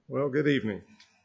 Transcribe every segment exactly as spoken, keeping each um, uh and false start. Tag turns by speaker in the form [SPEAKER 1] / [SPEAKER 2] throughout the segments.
[SPEAKER 1] Well, good evening.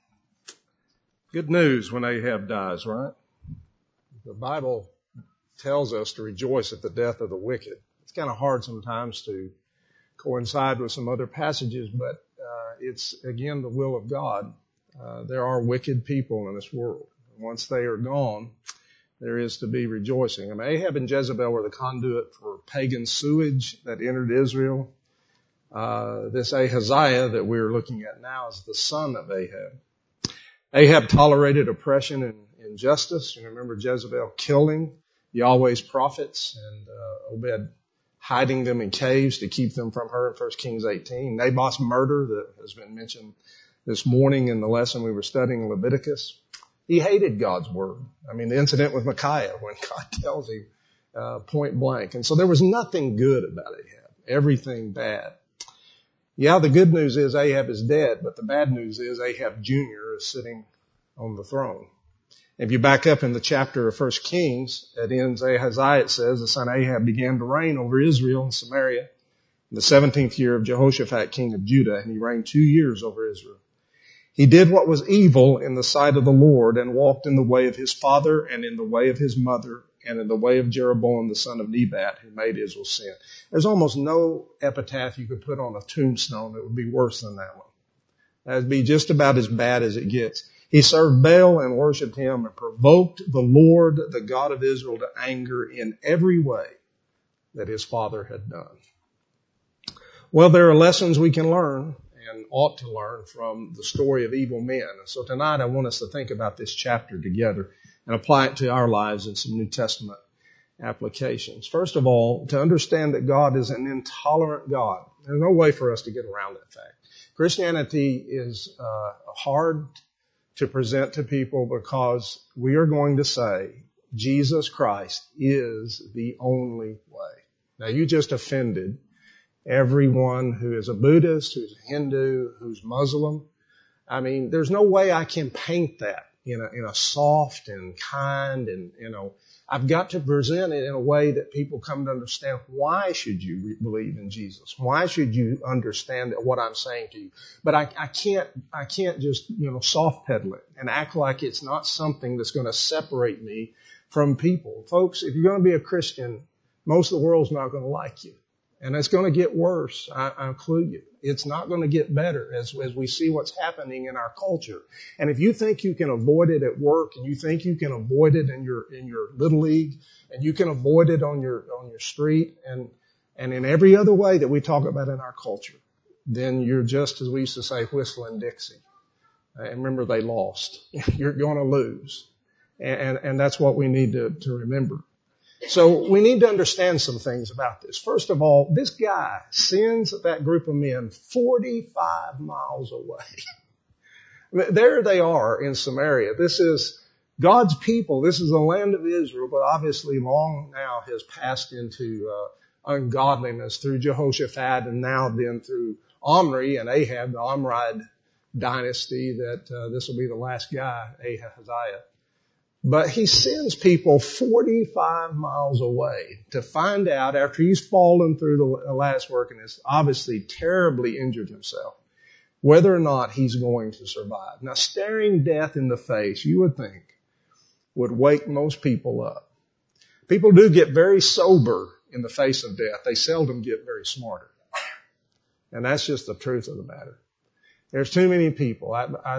[SPEAKER 1] Good news when Ahab dies, right? The Bible tells us to rejoice at the death of the wicked. It's kind of hard sometimes to coincide with some other passages, but uh, it's, again, the will of God. Uh, there are wicked people in this world. Once they are gone, there is to be rejoicing. I mean, Ahab and Jezebel were the conduit for pagan sewage that entered Israel. Uh, this Ahaziah that we're looking at now is the son of Ahab. Ahab tolerated oppression and injustice. You remember Jezebel killing Yahweh's prophets and uh, Obed hiding them in caves to keep them from her in First Kings eighteen. Naboth's murder that has been mentioned this morning in the lesson we were studying in Leviticus. He hated God's word. I mean, the incident with Micaiah when God tells him uh, point blank. And so there was nothing good about Ahab, everything bad. Yeah, the good news is Ahab is dead, but the bad news is Ahab Junior is sitting on the throne. If you back up in the chapter of First Kings, it ends Ahaziah, it says, the son Ahab began to reign over Israel and Samaria in the seventeenth year of Jehoshaphat, king of Judah, and he reigned two years over Israel. He did what was evil in the sight of the Lord and walked in the way of his father and in the way of his mother and in the way of Jeroboam the son of Nebat, who made Israel sin. There's almost no epitaph you could put on a tombstone that would be worse than that one. That would be just about as bad as it gets. He served Baal and worshipped him and provoked the Lord, the God of Israel, to anger in every way that his father had done. Well, there are lessons we can learn and ought to learn from the story of evil men. So tonight I want us to think about this chapter together and apply it to our lives in some New Testament applications. First of all, to understand that God is an intolerant God. There's no way for us to get around that fact. Christianity is uh, hard to present to people because we are going to say Jesus Christ is the only way. Now, you just offended everyone who is a Buddhist, who's a Hindu, who's Muslim. I mean, there's no way I can paint that in a, in a soft and kind and, you know, I've got to present it in a way that people come to understand why should you re- believe in Jesus? Why should you understand what I'm saying to you? But I, I can't, I can't just, you know, soft pedal it and act like it's not something that's going to separate me from people. Folks, if you're going to be a Christian, most of the world's not going to like you. And it's going to get worse, I, I include you. It's not going to get better as, as we see what's happening in our culture. And if you think you can avoid it at work and you think you can avoid it in your, in your little league and you can avoid it on your, on your street and, and in every other way that we talk about in our culture, then you're just, as we used to say, whistling Dixie. And remember, they lost. You're going to lose. And, and, and that's what we need to, to remember. So we need to understand some things about this. First of all, this guy sends that group of men forty-five miles away. There they are in Samaria. This is God's people. This is the land of Israel, but obviously long now has passed into uh, ungodliness through Jehoshaphat and now then through Omri and Ahab, the Omride dynasty, that uh, this will be the last guy, Ahaziah. But he sends people forty-five miles away to find out after he's fallen through the last work and has obviously terribly injured himself, whether or not he's going to survive. Now, staring death in the face, you would think, would wake most people up. People do get very sober in the face of death. They seldom get very smarter. And that's just the truth of the matter. There's too many people. I, I,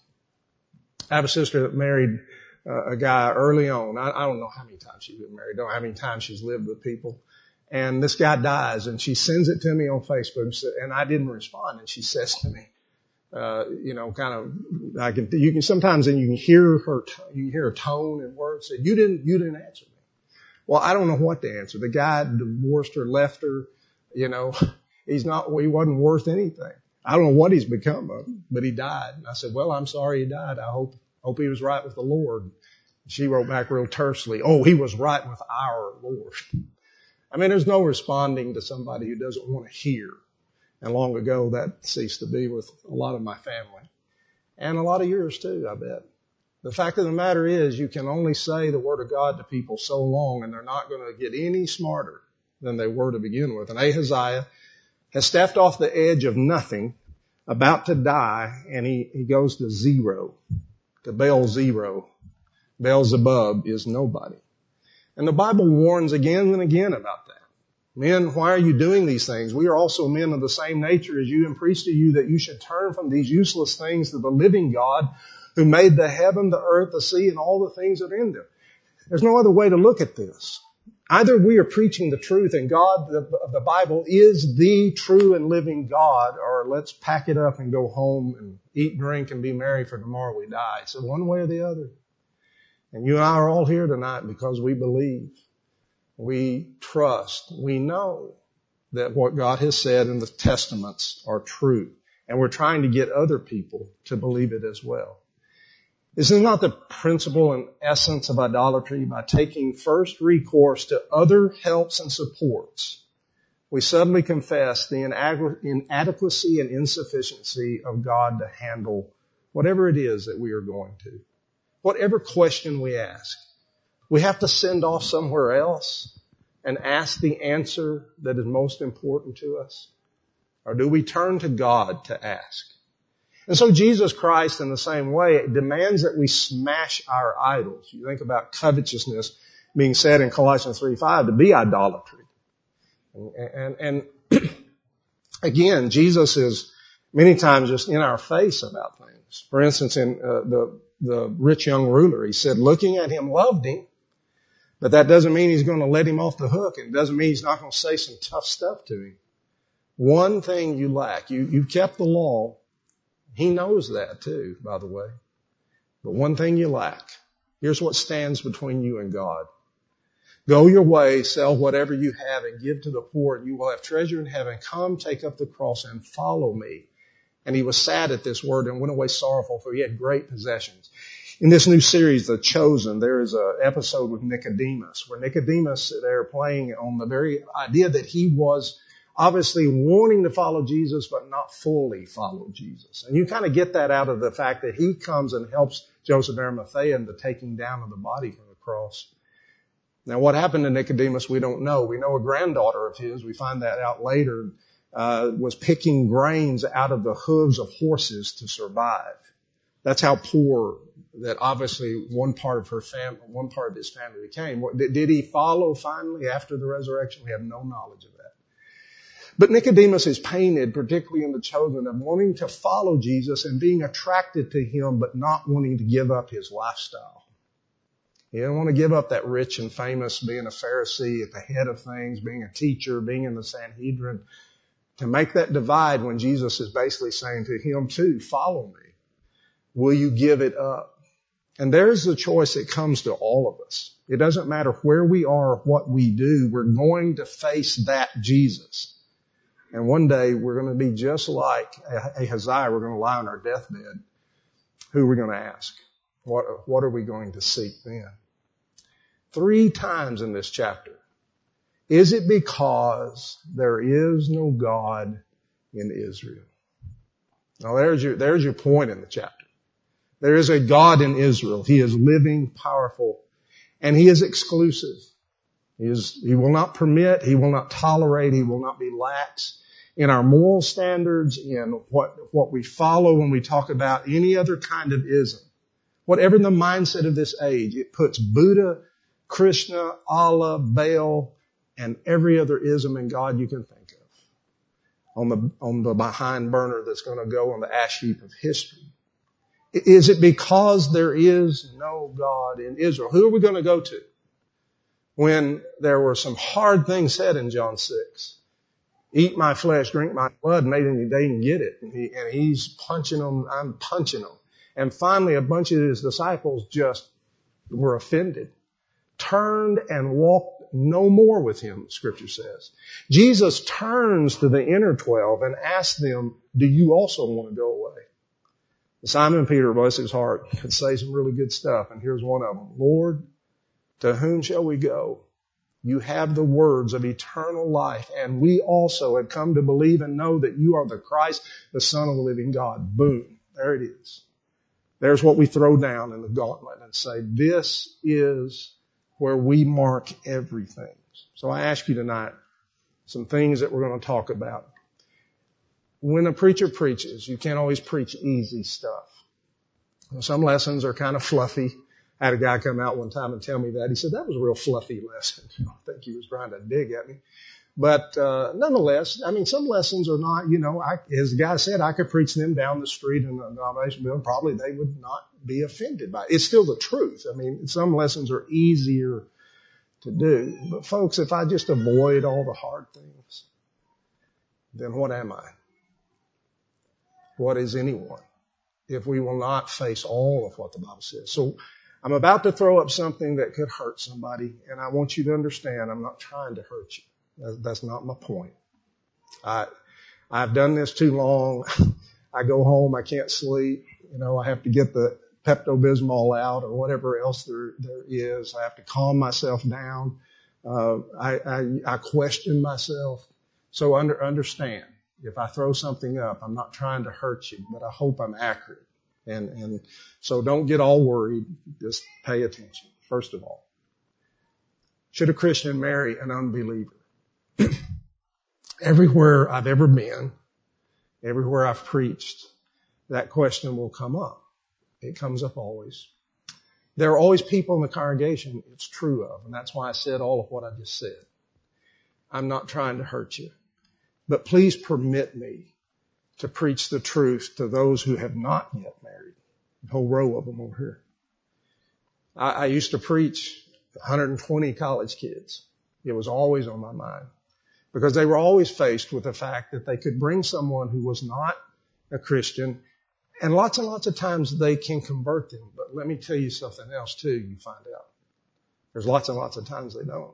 [SPEAKER 1] I have a sister that married Uh, a guy early on. I, I don't know how many times she's been married. I don't know how many times she's lived with people. And this guy dies and she sends it to me on Facebook and I didn't respond. And she says to me, uh, you know, kind of, I can, you can sometimes and you can hear her, you can hear her tone and words. Said, you didn't, you didn't answer me. Well, I don't know what to answer. The guy divorced her, left her, you know, he's not, he wasn't worth anything. I don't know what he's become of him, but he died. And I said, well, I'm sorry he died. I hope Hope he was right with the Lord. She wrote back real tersely, oh, he was right with our Lord. I mean, there's no responding to somebody who doesn't want to hear. And long ago, that ceased to be with a lot of my family. And a lot of yours too, I bet. The fact of the matter is, you can only say the Word of God to people so long, and they're not going to get any smarter than they were to begin with. And Ahaziah has stepped off the edge of nothing about to die, and he, he goes to zero, to Baal zero. Beelzebub is nobody. And the Bible warns again and again about that. Men, why are you doing these things? We are also men of the same nature as you, and preach to you that you should turn from these useless things to the living God who made the heaven, the earth, the sea, and all the things that are in them. There's no other way to look at this. Either we are preaching the truth and God of the, the Bible is the true and living God, or let's pack it up and go home and eat, drink, and be merry, for tomorrow we die. So one way or the other. And you and I are all here tonight because we believe, we trust, we know that what God has said in the Testaments are true. And we're trying to get other people to believe it as well. Is it not the principle and essence of idolatry? By taking first recourse to other helps and supports, we suddenly confess the inadequacy and insufficiency of God to handle whatever it is that we are going to. Whatever question we ask, we have to send off somewhere else and ask the answer that is most important to us? Or do we turn to God to ask? And so Jesus Christ, in the same way, demands that we smash our idols. You think about covetousness being said in Colossians three five to be idolatry. And, and, and again, Jesus is many times just in our face about things. For instance, in uh, the the rich young ruler, he said, looking at him, loved him, but that doesn't mean he's going to let him off the hook, and it doesn't mean he's not going to say some tough stuff to him. One thing you lack. You, you've kept the law. He knows that too, by the way. But one thing you lack. Here's what stands between you and God. Go your way, sell whatever you have, and give to the poor, and you will have treasure in heaven. Come, take up the cross, and follow me. And he was sad at this word and went away sorrowful, for he had great possessions. In this new series, The Chosen, there is an episode with Nicodemus, where Nicodemus, they're playing on the very idea that he was obviously wanting to follow Jesus, but not fully follow Jesus. And you kind of get that out of the fact that he comes and helps Joseph of Arimathea in the taking down of the body from the cross. Now, what happened to Nicodemus, we don't know. We know a granddaughter of his, we find that out later, uh, was picking grains out of the hooves of horses to survive. That's how poor that obviously one part of her family, one part of his family became. Did he follow finally after the resurrection? We have no knowledge of that. But Nicodemus is painted, particularly in The Chosen, of wanting to follow Jesus and being attracted to him, but not wanting to give up his lifestyle. He didn't want to give up that rich and famous, being a Pharisee at the head of things, being a teacher, being in the Sanhedrin, to make that divide when Jesus is basically saying to him too, follow me. Will you give it up? And there's the choice that comes to all of us. It doesn't matter where we are or what we do. We're going to face that Jesus. And one day we're going to be just like Ahaziah. We're going to lie on our deathbed. Who are we going to ask? What, what are we going to seek then? Three times in this chapter. Is it because there is no God in Israel? Now there's your, there's your point in the chapter. There is a God in Israel. He is living, powerful, and he is exclusive. He is, he will not permit, he will not tolerate, he will not be lax in our moral standards, in what, what we follow when we talk about any other kind of ism. Whatever the mindset of this age, it puts Buddha, Krishna, Allah, Baal, and every other ism in God you can think of on the, on the behind burner that's going to go on the ash heap of history. Is it because there is no God in Israel? Who are we going to go to? When there were some hard things said in John six. Eat my flesh, drink my blood, and they didn't, they didn't get it. And, he, and he's punching them, I'm punching them. And finally a bunch of his disciples just were offended. Turned and walked no more with him, Scripture says. Jesus turns to the inner twelve and asks them, do you also want to go away? Simon Peter, bless his heart, could say some really good stuff. And here's one of them. Lord, to whom shall we go? You have the words of eternal life, and we also have come to believe and know that you are the Christ, the Son of the living God. Boom. There it is. There's what we throw down in the gauntlet and say, this is where we mark everything. So I ask you tonight some things that we're going to talk about. when a preacher preaches, you can't always preach easy stuff. Some lessons are kind of fluffy. I had a guy come out one time and tell me that. He said, that was a real fluffy lesson. I think he was trying to dig at me. But uh nonetheless, I mean, some lessons are not, you know, I, as the guy said, I could preach them down the street in a denomination building. Probably they would not be offended by it. It's still the truth. I mean, some lessons are easier to do. But folks, if I just avoid all the hard things, then what am I? What is anyone if we will not face all of what the Bible says? So I'm about to throw up something that could hurt somebody, and I want you to understand I'm not trying to hurt you. That's not my point. I, I've done this too long. I go home, I can't sleep. You know, I have to get the Pepto-Bismol out or whatever else there, there is. I have to calm myself down. Uh, I, I, I question myself. So under, understand, if I throw something up, I'm not trying to hurt you, but I hope I'm accurate. And, and so don't get all worried. Just pay attention. First of all, should a Christian marry an unbeliever? Everywhere I've ever been, everywhere I've preached, that question will come up. It comes up always. There are always people in the congregation it's true of, and that's why I said all of what I just said. I'm not trying to hurt you, but please permit me to preach the truth to those who have not yet married. A whole row of them over here. I, I used to preach one hundred twenty college kids. It was always on my mind. Because they were always faced with the fact that they could bring someone who was not a Christian, and lots and lots of times they can convert them. But let me tell you something else too, you find out. There's lots and lots of times they don't.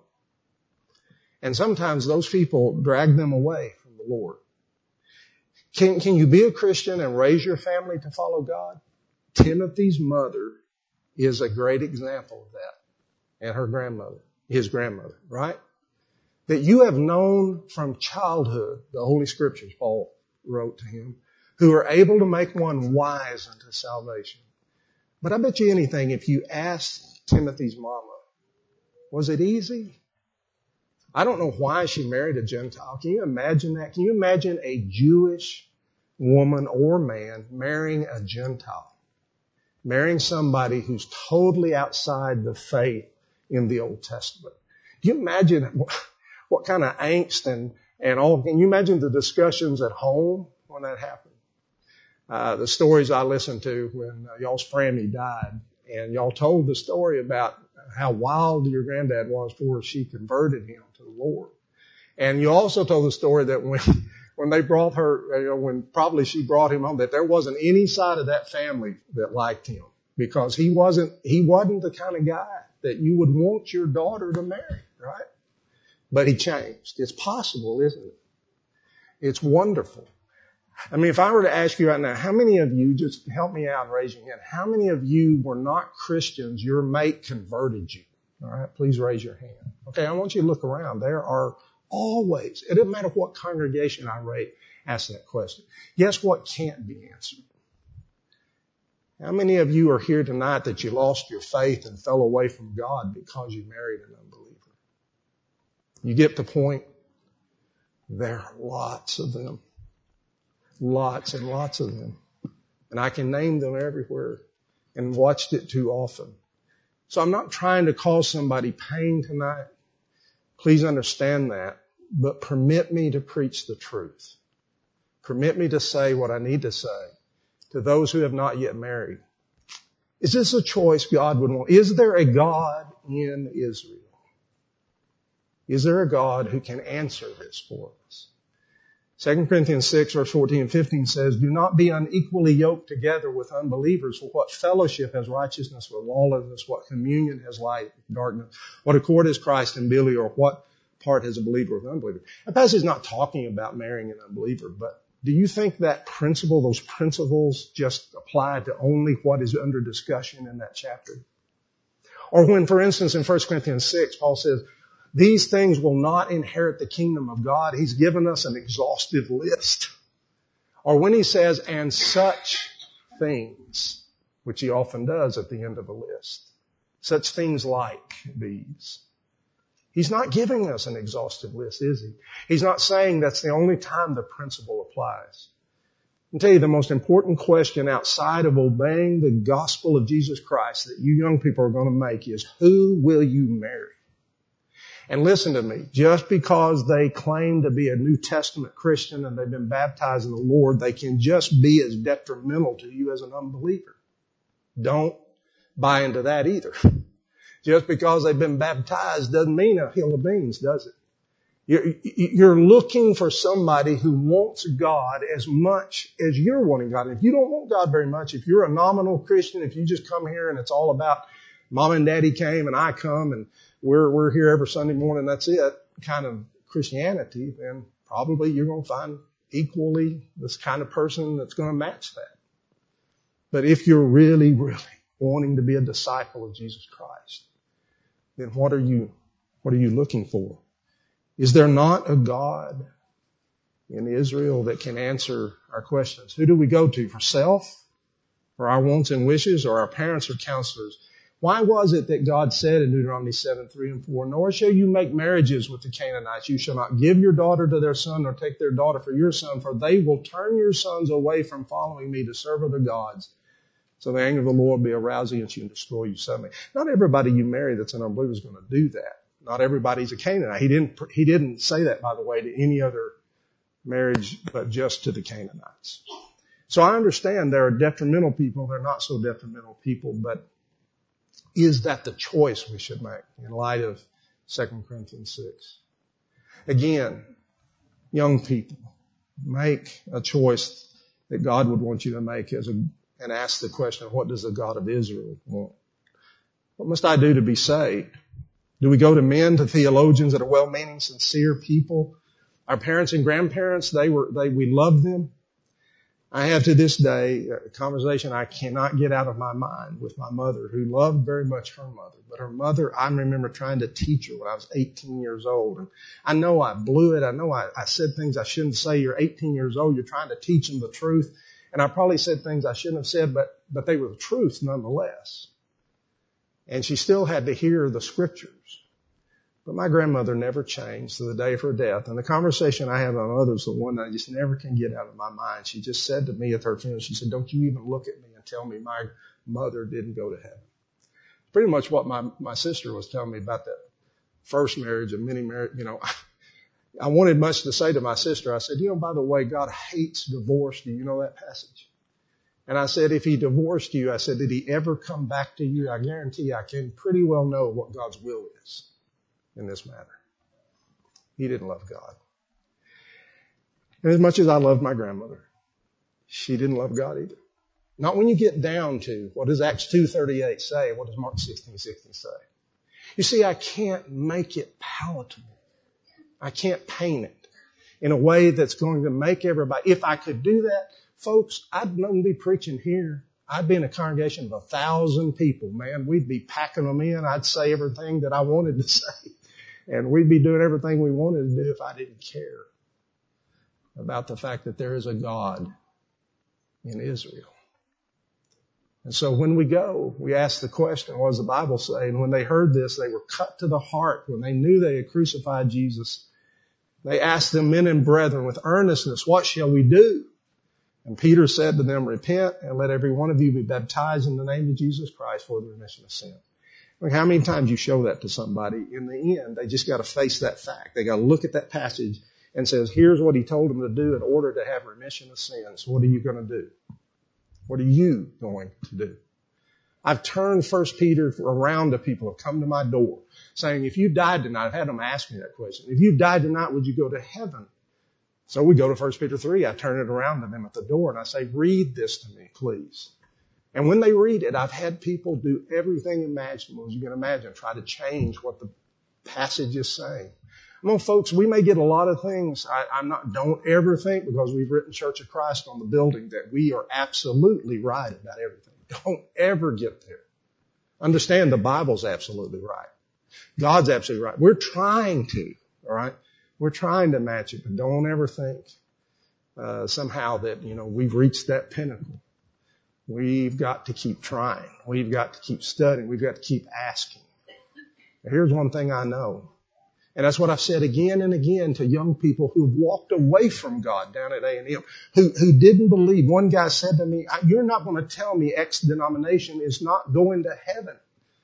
[SPEAKER 1] And sometimes those people drag them away from the Lord. Can, can you be a Christian and raise your family to follow God? Timothy's mother is a great example of that. And her grandmother, his grandmother, right? That you have known from childhood, the Holy Scriptures, Paul wrote to him, who are able to make one wise unto salvation. But I bet you anything, if you asked Timothy's mama, was it easy? I don't know why she married a Gentile. Can you imagine that? Can you imagine a Jewish woman or man marrying a Gentile? Marrying somebody who's totally outside the faith in the Old Testament. Can you imagine what kind of angst and, and all, can you imagine the discussions at home when that happened? Uh, the stories I listened to when uh, y'all's Frammy died, and y'all told the story about how wild your granddad was before she converted him to the Lord. And you also told the story that when, when they brought her, you know, when probably she brought him home, that there wasn't any side of that family that liked him because he wasn't, he wasn't the kind of guy that you would want your daughter to marry, right? But he changed. It's possible, isn't it? It's wonderful. I mean, if I were to ask you right now, how many of you, just help me out and raise your hand, how many of you were not Christians, your mate converted you? All right, please raise your hand. Okay, I want you to look around. There are always, it doesn't matter what congregation I rate, ask that question. Guess what can't be answered? How many of you are here tonight that you lost your faith and fell away from God because you married an unbeliever? You get the point? There are lots of them. Lots and lots of them. And I can name them everywhere and watched it too often. So I'm not trying to cause somebody pain tonight. Please understand that. But permit me to preach the truth. Permit me to say what I need to say to those who have not yet married. Is this a choice God would want? Is there a God in Israel? Is there a God who can answer this for us? Second Corinthians six, verse fourteen and fifteen says, do not be unequally yoked together with unbelievers. For what fellowship has righteousness with lawlessness? What communion has light with darkness? What accord has Christ and Belial? Or what part has a believer with an unbeliever? That passage is not talking about marrying an unbeliever, but do you think that principle, those principles just apply to only what is under discussion in that chapter? Or when, for instance, in First Corinthians six, Paul says, these things will not inherit the kingdom of God. He's given us an exhaustive list. Or when he says, and such things, which he often does at the end of a list. Such things like these. He's not giving us an exhaustive list, is he? He's not saying that's the only time the principle applies. I'll tell you the most important question outside of obeying the gospel of Jesus Christ that you young people are going to make is, who will you marry? And listen to me, just because they claim to be a New Testament Christian and they've been baptized in the Lord, they can just be as detrimental to you as an unbeliever. Don't buy into that either. Just because they've been baptized doesn't mean a hill of beans, does it? You're, you're looking for somebody who wants God as much as you're wanting God. And if you don't want God very much, if you're a nominal Christian, if you just come here and it's all about mom and daddy came and I come and we're, we're here every Sunday morning, that's it, kind of Christianity, then probably you're going to find equally this kind of person that's going to match that. But if you're really, really wanting to be a disciple of Jesus Christ, then what are you, what are you looking for? Is there not a God in Israel that can answer our questions? Who do we go to? For self? For our wants and wishes? Or our parents or counselors? Why was it that God said in Deuteronomy seven, three and four, nor shall you make marriages with the Canaanites. You shall not give your daughter to their son nor take their daughter for your son, for they will turn your sons away from following me to serve other gods. So the anger of the Lord will be aroused against you and destroy you suddenly. Not everybody you marry that's an unbeliever is going to do that. Not everybody's a Canaanite. He didn't, he didn't say that, by the way, to any other marriage but just to the Canaanites. So I understand there are detrimental people, there are not so detrimental people, but is that the choice we should make in light of Second Corinthians six? Again, young people, make a choice that God would want you to make as a, and ask the question, what does the God of Israel want? What must I do to be saved? Do we go to men, to theologians that are well-meaning, sincere people? Our parents and grandparents, they were, they, we loved them. I have to this day a conversation I cannot get out of my mind with my mother, who loved very much her mother. But her mother, I remember trying to teach her when I was eighteen years old. And I know I blew it. I know I, I said things I shouldn't say. You're eighteen years old. You're trying to teach them the truth. And I probably said things I shouldn't have said, but, but they were the truth nonetheless. And she still had to hear the scriptures. But my grandmother never changed to the day of her death. And the conversation I have on others, the one that I just never can get out of my mind, she just said to me at her funeral, she said, don't you even look at me and tell me my mother didn't go to heaven. Pretty much what my, my sister was telling me about that first marriage and many marriage. You know, I wanted much to say to my sister. I said, you know, by the way, God hates divorce. Do you know that passage? And I said, if he divorced you, I said, did he ever come back to you? I guarantee you, I can pretty well know what God's will is in this matter. He didn't love God. And as much as I loved my grandmother, she didn't love God either. Not when you get down to, what does Acts two thirty-eight say? What does Mark sixteen sixteen say? You see, I can't make it palatable. I can't paint it in a way that's going to make everybody. If I could do that, folks, I'd not be preaching here. I'd be in a congregation of a thousand people, man. We'd be packing them in. I'd say everything that I wanted to say. And we'd be doing everything we wanted to do if I didn't care about the fact that there is a God in Israel. And so when we go, we ask the question, what does the Bible say? And when they heard this, they were cut to the heart. When they knew they had crucified Jesus, they asked them, men and brethren, with earnestness, what shall we do? And Peter said to them, repent and let every one of you be baptized in the name of Jesus Christ for the remission of sin. Look, how many times you show that to somebody? In the end, they just got to face that fact. They got to look at that passage and says, here's what he told them to do in order to have remission of sins. What are you going to do? What are you going to do? I've turned First Peter around to people who have come to my door saying, if you died tonight, I've had them ask me that question. If you died tonight, would you go to heaven? So we go to First Peter three. I turn it around to them at the door and I say, read this to me, please. And when they read it, I've had people do everything imaginable, as you can imagine, try to change what the passage is saying. Well, folks, we may get a lot of things. I, I'm not, don't ever think because we've written Church of Christ on the building that we are absolutely right about everything. Don't ever get there. Understand the Bible's absolutely right. God's absolutely right. We're trying to, all right? We're trying to match it, but don't ever think uh, somehow that, you know, we've reached that pinnacle. We've got to keep trying. We've got to keep studying. We've got to keep asking. Here's one thing I know. And that's what I've said again and again to young people who've walked away from God down at A and M, who, who didn't believe. One guy said to me, you're not going to tell me X denomination is not going to heaven.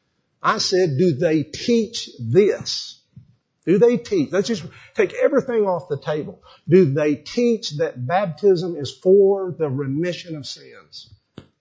[SPEAKER 1] I said, do they teach this? Do they teach? Let's just take everything off the table. Do they teach that baptism is for the remission of sins?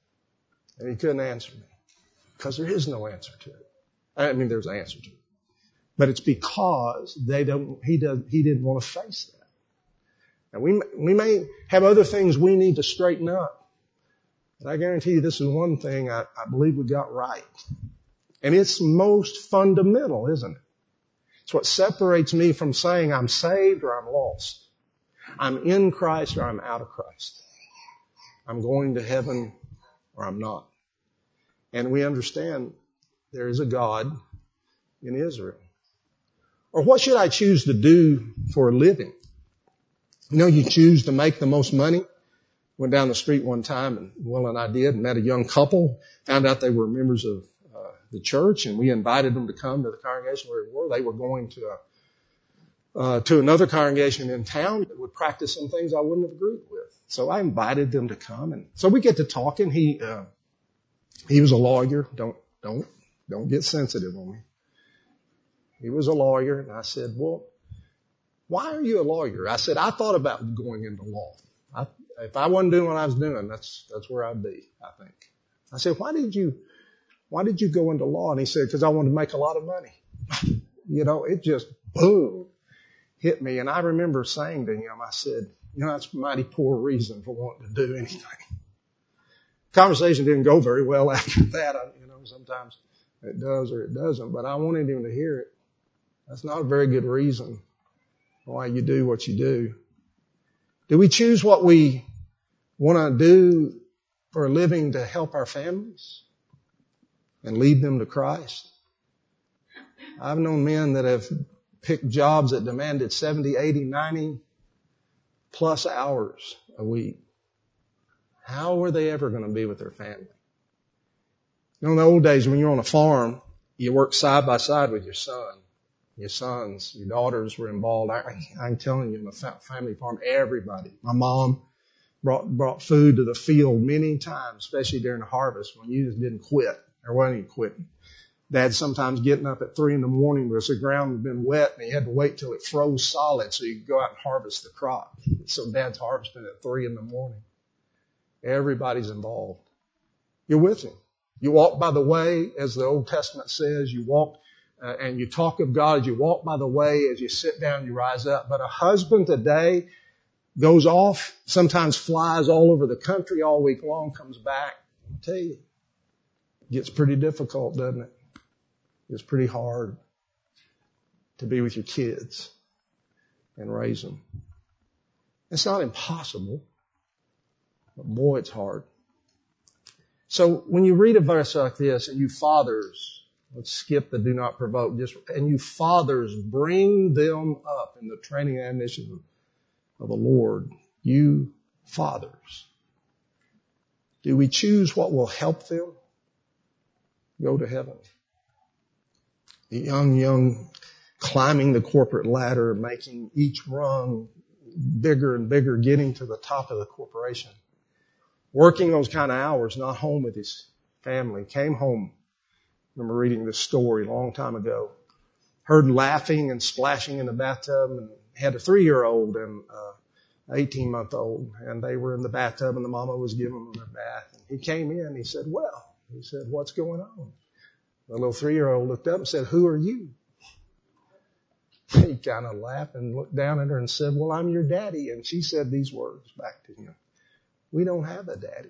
[SPEAKER 1] And he couldn't answer me because there is no answer to it. I mean, there's an answer to it. But it's because they don't, he does, he didn't want to face that. And we, we may have other things we need to straighten up. But I guarantee you this is one thing I, I believe we got right. And it's most fundamental, isn't it? It's what separates me from saying I'm saved or I'm lost. I'm in Christ or I'm out of Christ. I'm going to heaven or I'm not. And we understand there is a God in Israel. Or what should I choose to do for a living? You know, you choose to make the most money. Went down the street one time, and Will and I did, and met a young couple, found out they were members of uh, the church, and we invited them to come to the congregation where we were. They were going to a, uh, to another congregation in town that would practice some things I wouldn't have agreed with. So I invited them to come, and so we get to talking. He uh, he was a lawyer. Don't don't don't get sensitive on me. He was a lawyer, and I said, well, why are you a lawyer? I said, I thought about going into law. I, if I wasn't doing what I was doing, that's, that's where I'd be, I think. I said, why did you, why did you go into law? And he said, because I wanted to make a lot of money. You know, it just, boom, hit me. And I remember saying to him, I said, you know, that's a mighty poor reason for wanting to do anything. Conversation didn't go very well after that. I, you know, sometimes it does or it doesn't, but I wanted him to hear it. That's not a very good reason why you do what you do. Do we choose what we want to do for a living to help our families and lead them to Christ? I've known men that have picked jobs that demanded seventy, eighty, ninety plus hours a week. How are they ever going to be with their family? You know, in the old days when you're on a farm, you work side by side with your son. Your sons, your daughters were involved. I, I'm telling you, in a family farm, everybody. My mom brought brought food to the field many times, especially during the harvest when you just didn't quit. There wasn't any quitting. Dad sometimes getting up at three in the morning because the ground had been wet and he had to wait till it froze solid so you could go out and harvest the crop. So Dad's harvesting at three in the morning. Everybody's involved. You're with him. You walk by the way, as the Old Testament says. You walk Uh, and you talk of God as you walk by the way, as you sit down, you rise up. But a husband today goes off, sometimes flies all over the country all week long, comes back. I'll tell you, it gets pretty difficult, doesn't it? It's pretty hard to be with your kids and raise them. It's not impossible, but boy, it's hard. So when you read a verse like this, and you fathers, let's skip the do not provoke. Just, and you fathers, bring them up in the training and admonition of the Lord. You fathers. Do we choose what will help them go to heaven? The young, young, climbing the corporate ladder, making each rung bigger and bigger, getting to the top of the corporation. Working those kind of hours, not home with his family. Came home. I remember reading this story a long time ago. Heard laughing and splashing in the bathtub, and had a three-year-old and an eighteen-month-old, and they were in the bathtub, and the mama was giving them a bath. And he came in, and he said, well, he said, what's going on? The little three-year-old looked up and said, who are you? He kind of laughed and looked down at her and said, well, I'm your daddy. And she said these words back to him. We don't have a daddy.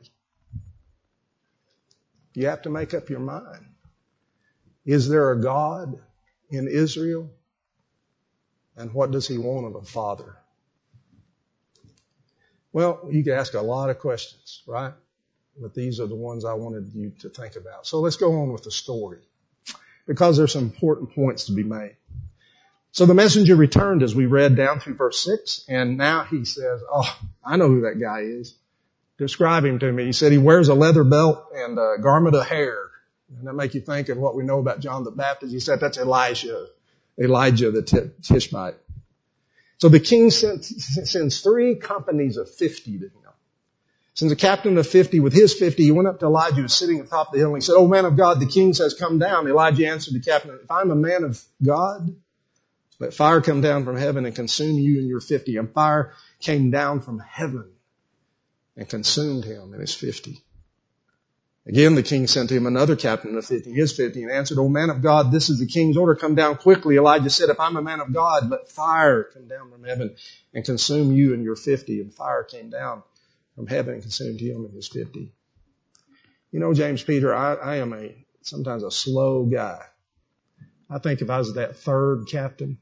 [SPEAKER 1] You have to make up your mind. Is there a God in Israel? And what does he want of a father? Well, you could ask a lot of questions, right? But these are the ones I wanted you to think about. So let's go on with the story, because there's some important points to be made. So the messenger returned, as we read down through verse six, and now he says, oh, I know who that guy is. Describe him to me. He said he wears a leather belt and a garment of hair. Doesn't that make you think of what we know about John the Baptist? He said that's Elisha. Elijah the Tishbite. So the king sends three companies of fifty to him. Sends a captain of fifty with his fifty. He went up to Elijah, who was sitting at the top of the hill, and he said, "Oh, man of God, the king says, come down." Elijah answered the captain, "If I'm a man of God, let fire come down from heaven and consume you and your fifty." And fire came down from heaven and consumed him and his fifty. Again, the king sent to him another captain of fifty, his fifty, and answered, "Oh, man of God, this is the king's order. Come down quickly." Elijah said, "If I'm a man of God, let fire come down from heaven and consume you and your fifty." And fire came down from heaven and consumed him and his fifty. You know, James Peter, I, I am a sometimes a slow guy. I think if I was that third captain,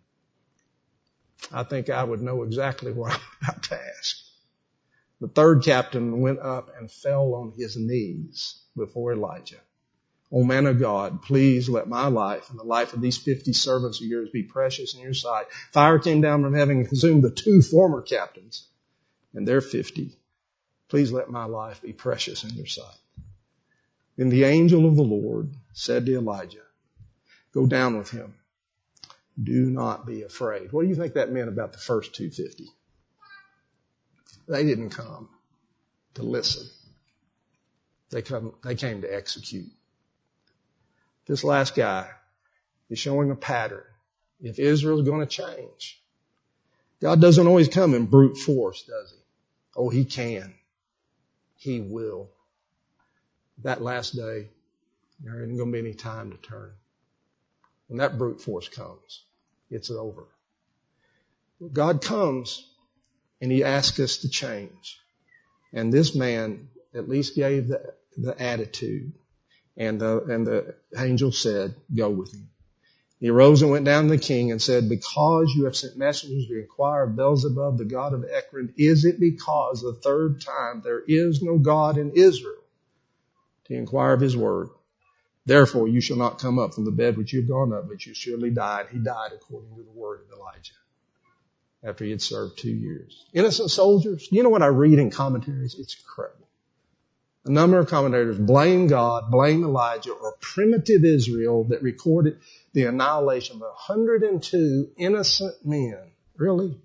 [SPEAKER 1] I think I would know exactly what I'm about to ask. The third captain went up and fell on his knees before Elijah. "O man of God, please let my life and the life of these fifty servants of yours be precious in your sight." Fire came down from heaven and consumed the two former captains and their fifty. "Please let my life be precious in your sight." Then the angel of the Lord said to Elijah, "Go down with him. Do not be afraid." What do you think that meant about the first two hundred fifty? They didn't come to listen. They come, they came to execute. This last guy is showing a pattern. If Israel's going to change, God doesn't always come in brute force, does he? Oh, he can. He will. That last day, there isn't going to be any time to turn. When that brute force comes, it's over. God comes and he asks us to change. And this man at least gave the, the attitude. And the, and the angel said, "Go with him." He arose and went down to the king and said, "Because you have sent messengers to inquire of Beelzebub, the god of Ekron, is it because the third time there is no God in Israel to inquire of his word? Therefore you shall not come up from the bed which you have gone up, but you surely die." And he died according to the word of Elijah after he had served two years. Innocent soldiers. You know what I read in commentaries? It's incredible. A number of commentators blame God, blame Elijah, or primitive Israel that recorded the annihilation of one hundred two innocent men. Really?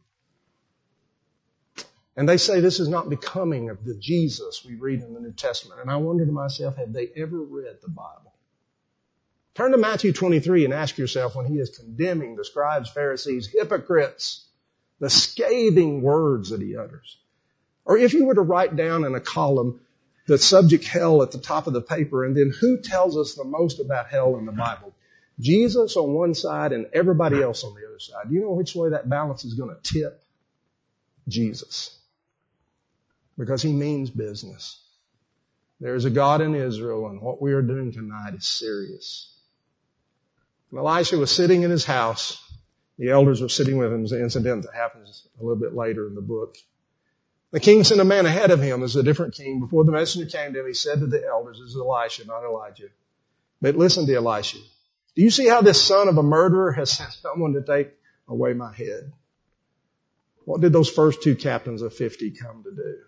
[SPEAKER 1] And they say this is not becoming of the Jesus we read in the New Testament. And I wonder to myself, have they ever read the Bible? Turn to Matthew twenty-three and ask yourself, when he is condemning the scribes, Pharisees, hypocrites, the scathing words that he utters. Or if you were to write down in a column the subject hell at the top of the paper, and then who tells us the most about hell in the Bible? Jesus on one side and everybody else on the other side. Do you know which way that balance is going to tip? Jesus. Because he means business. There is a God in Israel, and what we are doing tonight is serious. When Elisha was sitting in his house, the elders were sitting with him. It's an incident that happens a little bit later in the book. The king sent a man ahead of him. It was a different king. Before the messenger came to him, he said to the elders, "This is Elisha, not Elijah." But listen to Elisha. "Do you see how this son of a murderer has sent someone to take away my head?" What did those first two captains of fifty come to do?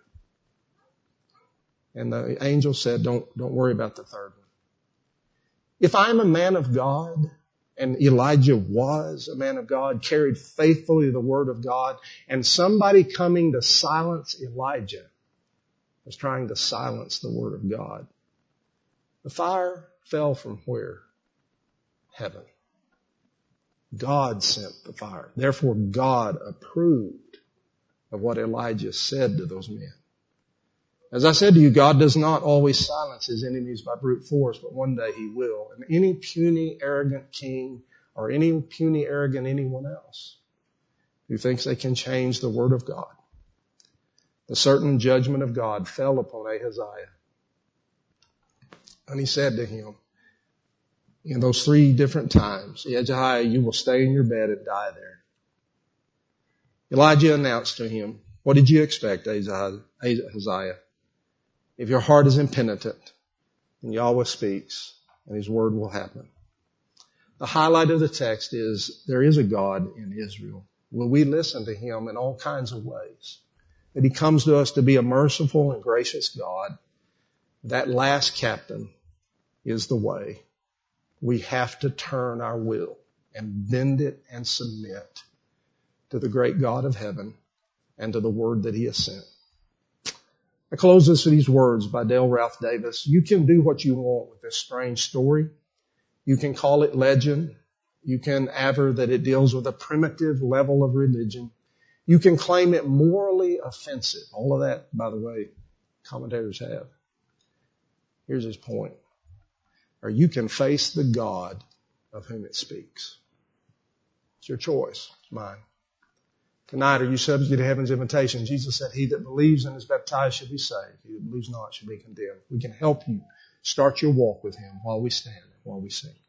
[SPEAKER 1] And the angel said, don't, don't worry about the third one. If I'm a man of God, and Elijah was a man of God, carried faithfully the word of God, and somebody coming to silence Elijah was trying to silence the word of God. The fire fell from where? Heaven. God sent the fire. Therefore, God approved of what Elijah said to those men. As I said to you, God does not always silence his enemies by brute force, but one day he will. And any puny, arrogant king or any puny, arrogant anyone else who thinks they can change the word of God, the certain judgment of God fell upon Ahaziah. And he said to him, in those three different times, Ahaziah, you will stay in your bed and die there. Elijah announced to him, what did you expect, Ahaziah? If your heart is impenitent, then Yahweh speaks, and his word will happen. The highlight of the text is there is a God in Israel. Will we listen to him in all kinds of ways? That he comes to us to be a merciful and gracious God. That last captain is the way. We have to turn our will and bend it and submit to the great God of heaven and to the word that he has sent. I close this with these words by Dale Ralph Davis. You can do what you want with this strange story. You can call it legend. You can aver that it deals with a primitive level of religion. You can claim it morally offensive. All of that, by the way, commentators have. Here's his point. Or you can face the God of whom it speaks. It's your choice. It's mine. Tonight, are you subject to heaven's invitation? Jesus said, he that believes and is baptized shall be saved. He that believes not shall be condemned. We can help you start your walk with him while we stand, while we sing.